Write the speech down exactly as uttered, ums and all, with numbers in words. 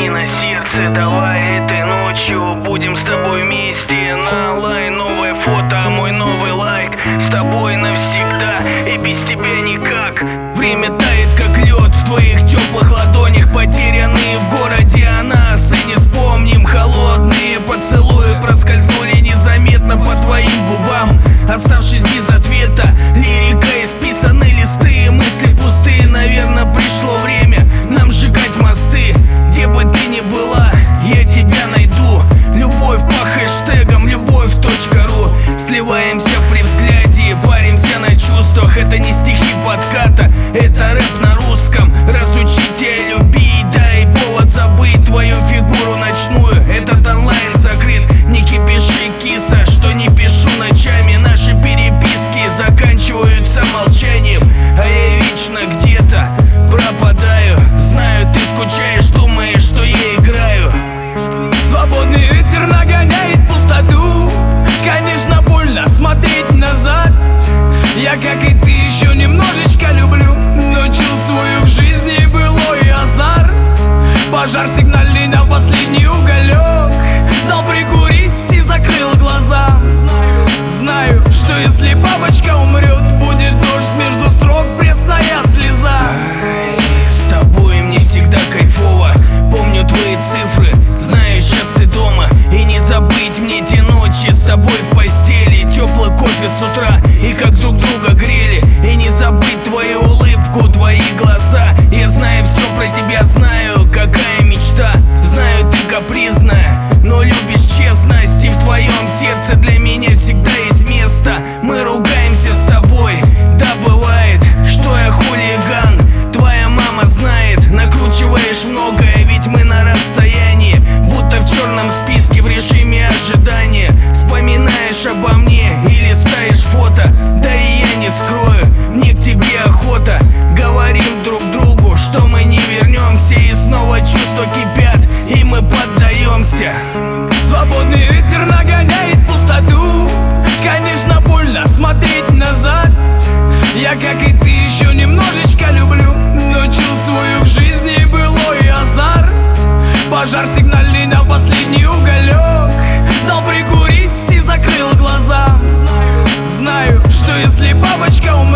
Ладони на сердце, давай этой ночью будем с тобой вместе. На лай новое фото, мой новый лайк. С тобой навсегда и без тебя никак. Время тает как лед в твоих теплых ладонях, потерянные в городе о нас. И не вспомним холодные поцелуи, проскользнули незаметно по твоим губам, оставшись без ответа. Лирика исписаны листы, мысли пустые. Наверное, пришло время нам сжигать мосты. Где бы ты ни была, я тебя найду. Любовь по хэштегам любовь точка ру. Сливаемся при взгляде, паримся на чувствах. Это не стихи подката, это рэп на русском. Разучить тебя любить, дай повод забыть твою фигуру ночную. Этот онлайн закрыт, не кипиши, киса, что не пишу ночами. Наши переписки заканчиваются молчанием, а я вечно где-то пропадаю. Знаю, ты скучаешь, думаешь, что я играю. Свободный ветер нагоняет пустоту. Конечно, больно смотреть назад. Я, как и ты, еще немножечко люблю, но чувствую к жизни былой азарт. Пожар сигнальный на последний уголек, дал прикурить и закрыл глаза. Знаю, что если бабочка умрет, будет дождь между строк, пресная слеза. Ай, с тобой мне всегда кайфово. Помню твои цифры, знаю, сейчас ты дома. И не забыть мне те ночи с тобой в постели, теплый кофе с утра и как друг друга грели. И не забыть твою улыбку, твои глаза. Я знаю все про тебя, знаю, какая мечта. Знаю, ты капризная, но любишь честность. И в твоем сердце для меня всегда есть место. Мы ругаемся с тобой, да бывает, что я хулиган. Твоя мама знает, накручиваешь многое, ведь мы на расстоянии, будто в черном списке в режиме ожидания. Вспоминаешь обо мне и листаешь фото, да и я не скрою, мне к тебе охота. Говорим друг другу, что мы не вернемся, и снова чувства кипят, и мы поддаемся. Свободный ветер нагоняет пустоту. Конечно, больно смотреть назад. Я, как и ты, еще немножечко люблю, но чувствую к жизни былой азарт. Пожар сигнальный на последний уголек, дал прикурить и закрыл глаза. Знаю, что если бабочка умрет,